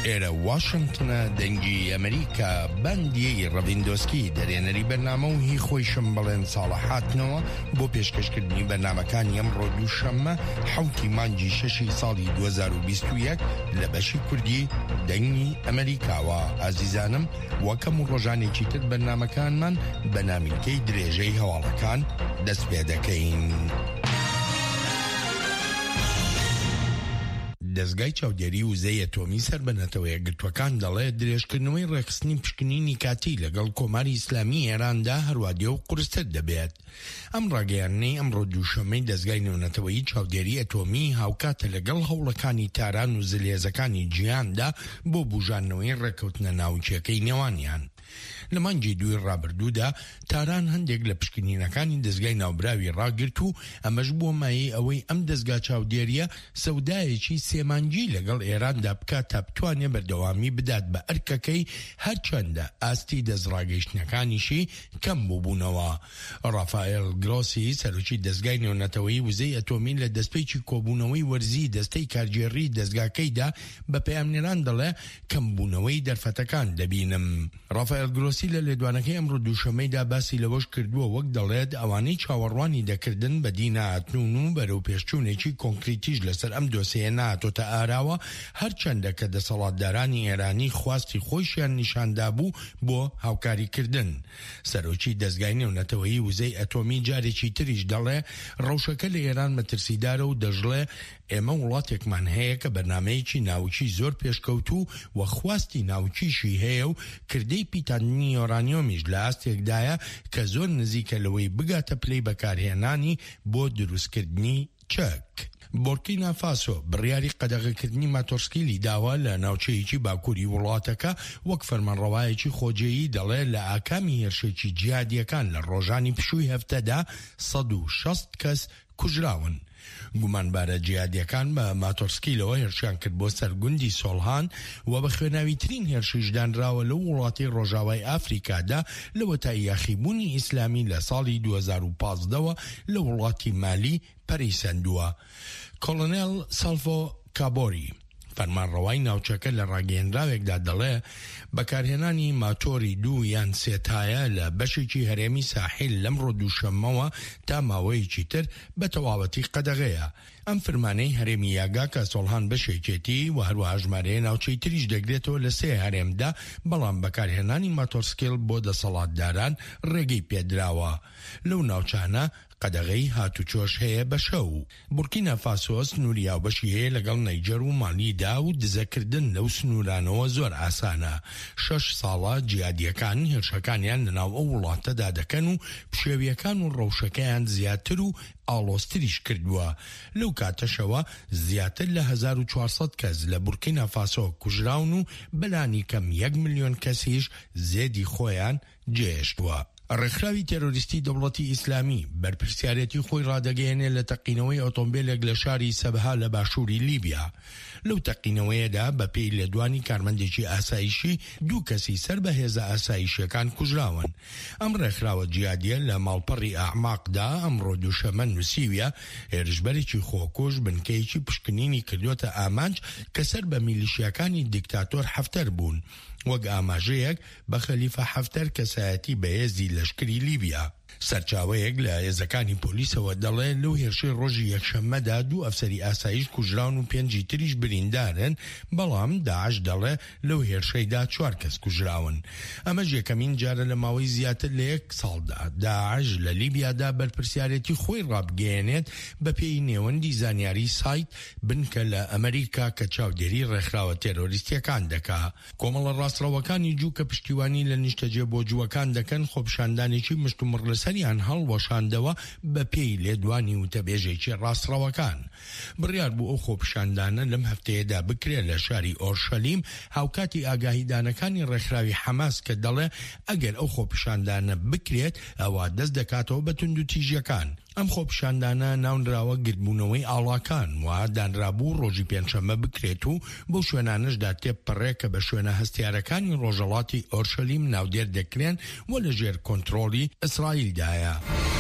ئێرە واشنگتنە دەنگی ئەمریکا بەندی ڕەڤیندۆسکی دەرێنەری بەرنامە و هی خۆیشم بڵێن ساڵە هاتنەوە بۆ پێشکەشکردنی بەرنامەکانی ئەمڕۆ دووشەممە 7 مانگی 6 ساڵی 2021 لە بەشی کوردی دەنگی ئەمریکاوە. ئازیزانم وەکەم و ڕۆژانێکی تر بەرنامەکانمان بە نامیلکەی درێژەی هەواڵەکان دەست پێ دەکەین. دەستگای چاودێری وزەی ئەتۆمی سەربەنەتەوە یەکگرتوەکان دەڵێ درێژکردنەوەی ڕێخستنی پشکنینی کاتی لەگەڵ کۆماری ئیسلامی ئێراندا هەروادێ و قورستر دەبێت. ئەم ڕاگەیاندنەی ئەمڕۆ دووشەمەی دەستگای نێونەتەوەیی چاودێری ئەتۆمی هاوکاتە لەگەڵ هەوڵەکانی تاران و زلێزەکانی جیهاندا بۆ بوژانەوەی ڕێکەوتنە ناوچیەکەی نێوانیان. لە مانگی دوی ڕابردوودا تاران هەندێک لە پشکنینەکانی دەستگای ناوبراوی ڕاگرت و ئەمەش بۆ مایەی ئەوەی ئەم دەستگا چاودێریە سەودایەکی سێمانگی لەگەڵ ئێراندا بکات تا بتوانێت بەردەوامی بدات بە ئەرکەکەی هەرچەندە ئاستی دەستڕاگەیشتنەکانیشی کەم بووبوونەوە. ڕافائێل گرۆسی سەرۆکی دەستگای نێونەتەوەیی وزەی ئەتۆمی لە دەستپێکی کۆبوونەوەی وەرزی دەستەی کارگێڕی دەستگاکەیدا بە پەیامنێران دەڵێ کەمبوونەوەی دەرفەتەکان دەبینم. ڕافائێل گرۆسی لە لێدوانەکەی ئەمڕۆ دووشەمەیدا باسی لەوەش کردووە وەک دەڵێت ئەوانەی چاوەڕوانی دەکردن بە دینهاتنون و بەرەو پێشچوونێکی کۆنکریتیش لەسەر ئەم دۆسەیە نهاتۆتە ئاراوە، هەرچەندە کە دەسەڵاتدارانی ئێرانی خواستی خۆشیان نیشاندا بوو بۆ هاوکاریکردن. سەرۆکی دەستگای نێونەتەوەیی وزەی ئەتۆمی جارێکی تریش دەڵێ ڕەوشەکە لە ئێران مەترسیدارە و دەژڵێ ئێمە وڵاتێکمان هەیە کە بەرنامەیەکی ناوچی زۆر پێشکەوتوو و خواستی ناوچیشی هەیە و کردەی پیتاننی یۆرانیۆمیش لە ئاستێکدایە کە زۆر نزیکە لەوەی بگاتە پلەی بەکارهێنانی بۆ دروستکردنی چەک. بورکینا فاسۆ بڕیاری قەدەغەکردنی ماتۆرسکیلی داوە لە ناوچەیەکی باکووری وڵاتەکە وەک فەرمانڕەوایەکی خۆجێیی دەڵێ لە ئاکامی هێرشێکی جیهادیەکان لە ڕۆژانی پشووی هەفتەدا 160 کەس کوژراون. گومانبارە جیهادیەکان بە ماتۆرسکیلەوە هێرشیان کرد بۆ سەرگوندی سۆڵهان و بە خوێناویترین هێرشیش دانراوە لەو وڵاتی ڕۆژاوای ئافریکادا لە وەتای یاخیبوونی ئیسلامی لە ساڵی 2015ەوە لە وڵاتی مالی پەریسەندووە. کۆلۆنێل سالڤۆ کابۆری فەرمانڕەوای ناوچەکە لە ڕاگەیەنراوێکدا دەڵێ بەکارهێنانی ماتۆری 2 یان 3 تایە لە بەشێکی هەرێمی ساحیل لەمڕۆ دووشەممەوە تا ماوەیەکی تر بە تەواوەتی قەدەغەیە. ئەم فەرمانەی هەرێمی یاگا کە سۆڵهان بەشێکێتی و هەروەها ژمارەیە ناوچەی تریش دەگرێتەوە لە 3 هەرێمدا، بەڵام بەکارهێنانی ماتۆرسکیل بۆ دەسەڵاتداران ڕێگەی پێدراوە. لەو ناوچانە قەدەغەی هاتوچۆش هەیە بە شەو. بورکینا فاسۆ سنووری هاوبەشی هەیە لەگەڵ نەیجەر و مالیدا و دزەکردن لەو سنوورانەوە زۆر ئاسانە. 6 ساڵە جیهادیەکان هێرشەکانیان لەناو ئەو وڵاتەدا دەکەن و پشێویەکان و ڕەوشەکەیان زیاتر و ئاڵۆستریش کردووە. لەو کاتەشەوە زیاتر لە 1400 کەس لە بورکینا فاسۆ کوژراون و بەلانی کەم 1 ملیۆن کەسیش زێدی خۆیان جێهێشتووە. ڕێکخراوی تێرۆریستی دەوڵەتی ئیسلامی بەرپرسیارەتی خۆی ڕادەگەیەنێت لە تەقینەوەی ئۆتۆمبیلێک لە شاری سەبها لە باشووری لیبیا. لەو تەقینەوەیەدا بەپێی لێدوانی کارمەندێکی ئاسایشی 2 کەسی سەر بە هێزە ئاسایشیەکان کوژراون. ئەم ڕێکخراوە جیهادیە لە ماڵپەڕی ئەعماقدا ئەمڕۆ دووشەممە نووسیویە هێرشبەرێکی خۆکوژ بنکەیەکی پشکنینی کردوتە ئامانج کە سەر بە میلیشیەکانی دیکتاتۆر حەفتەر بوون، وەک ئاماژەیەک بە خەلیفە حەفتەر کەسایەتی بەهێزی لەشکری لیبیا. سەرچاوەیەک لە هێزەکانی پۆلیسەوە دەڵێ لەو هێرشەی ڕۆژی یەکشەممەدا 2 ئەفسەری ئاسایش کوژراون و 5 تریش بریندارن، بەڵام داعش دەڵێ لەو هێرشەیدا 4 کەس کوژراون. ئەمەش یەکەمین جارە لە ماوەی زیاتر لە 1 ساڵدا داعش لە لیبیادا بەرپرسیارەتی خۆی ڕابگەیەنێت بە پێی نێوەندی زانیاری سایت بنکە لە ئەمریکا کە چاودێری ڕێکخراوە تێرۆریستیەکان دەکا. کۆمەڵە ڕاستڕەوەکانی جوو کە پشتیوانی لە نیشتەجێ بۆ جووەکان دەکەن خۆپشاندانێکی مشتومڕ لەسەریان هەڵوەشاندەوە بە پێی لێدوانی وتەبێژێکی ڕاستڕەوەکان. بڕیار بوو ئەو خۆپشاندانە لەم هەفتەیەدا بکرێت لە شاری ئۆرشەلیم هاوکاتی ئاگاهیدانەکانی ڕێکخراوی حەماس کە دەڵێ ئەگەر ئەو خۆپشاندانە بکرێت ئەوە دەست دەکاتەوە بە توندوتیژیەکان. ئەم خۆپشاندانە ناونراوە گرتبوونەوەی ئاڵاکان و دانرابوو ڕۆژی پێنجشەممە بکرێت و بۆ شوێنانشدا تێپەڕێکە بە شوێنە هەستیارەکانی ڕۆژەڵاتی ئۆرشەلیم ناودێر دەکرێن و لە ژێر کۆنتڕۆلی ئیسرائیلدایە.